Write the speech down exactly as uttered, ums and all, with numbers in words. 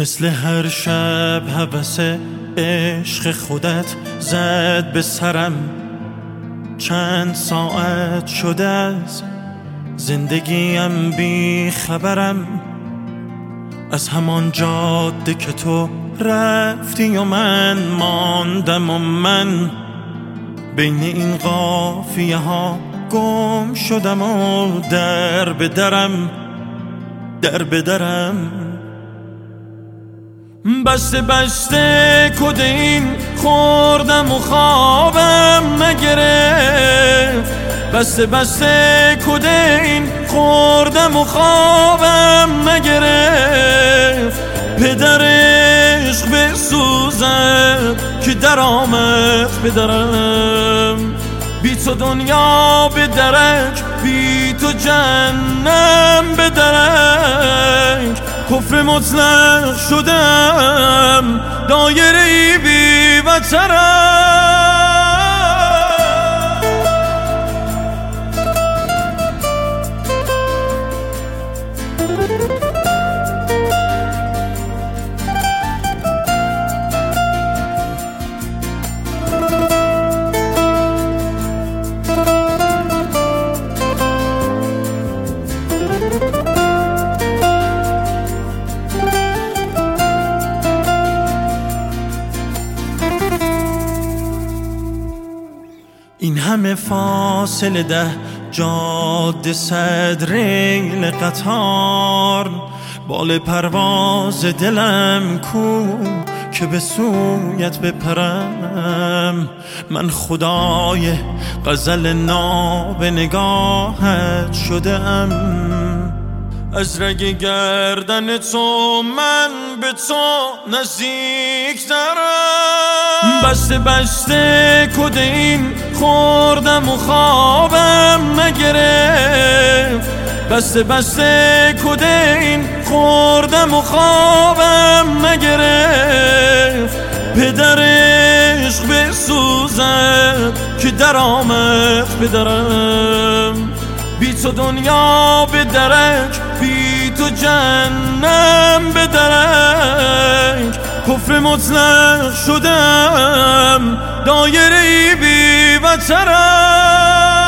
مثل هر شب هوس عشق خودت زد به سرم. چند ساعت شده از زندگیم بی خبرم، از همان جاده که تو رفتی و من ماندم و من بین این قافیه ها گم شدم و در به درم در به درم. بسته بسته کد این خوردم و خوابم نگرفت. بسته بسته کد این خوردم و خوابم نگرفت. پدر عشق بسوزد که در آمد پدرم. بی تو دنیا به درک، بی تو جهنم به درک. کفر مطلق شدم، دایره بی وترم. این همه فاصله ده جاده صد ریل قطار، بال پرواز دلم کو که به سویت بپرم. من خدای غزل ناب نگاهت شدم، از رگ گردن تو من به تو نزدیک ترم. بسته بسته کد این خوردم و خوابم نگرفت. بسته بسته کد این خوردم و خوابم نگرفت. پدر عشق بسوزد که در آمد پدرم. بی تو دنیا به درک، بی تو جهنم به درک. کفر مطلق شدم، دایره بی وترم.